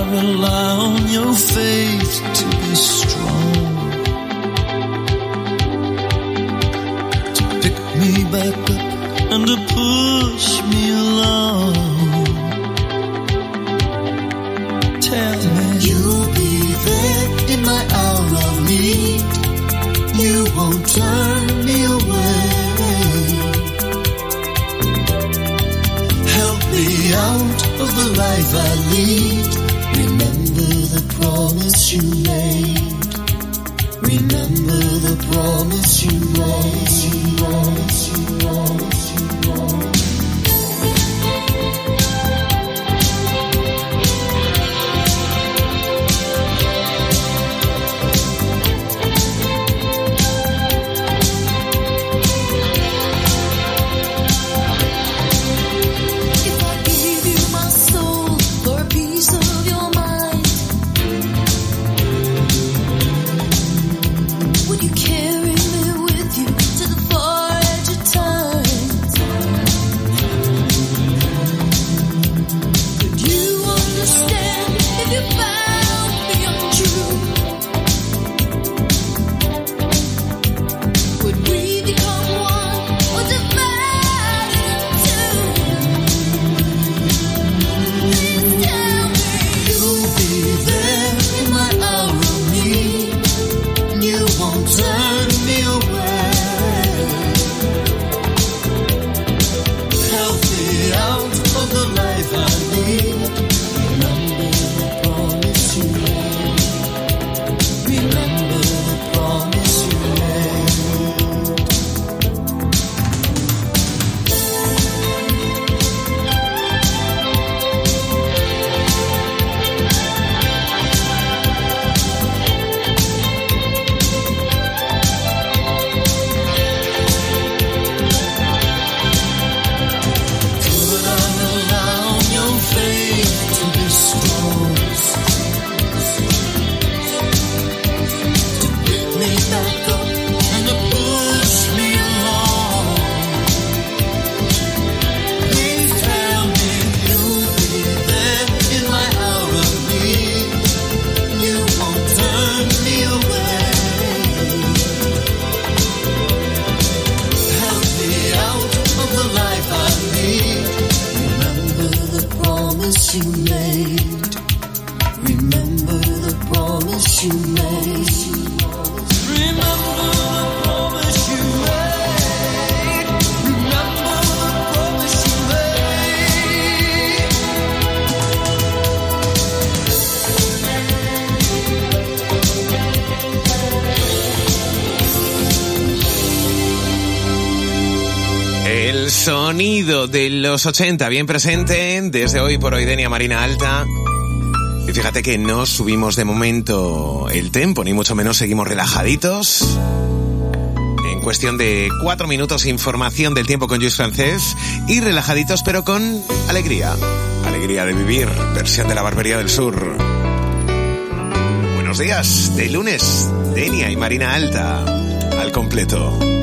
rely on your faith to be strong, to pick me back up and to push me along. Tell me you'll be there in my hour of need. You won't turn me away. Help me out of the life I lead. Remember the promise you made. Remember the promise you made. Sonido de los 80 bien presente desde Hoy por Hoy, Denia Marina Alta. Y fíjate que no subimos de momento el tempo, ni mucho menos, seguimos relajaditos. En cuestión de 4 minutos, información del tiempo con Lluís Francés y relajaditos pero con alegría. Alegría de vivir, versión de la Barbería del Sur. Buenos días, de lunes, Denia y Marina Alta al completo.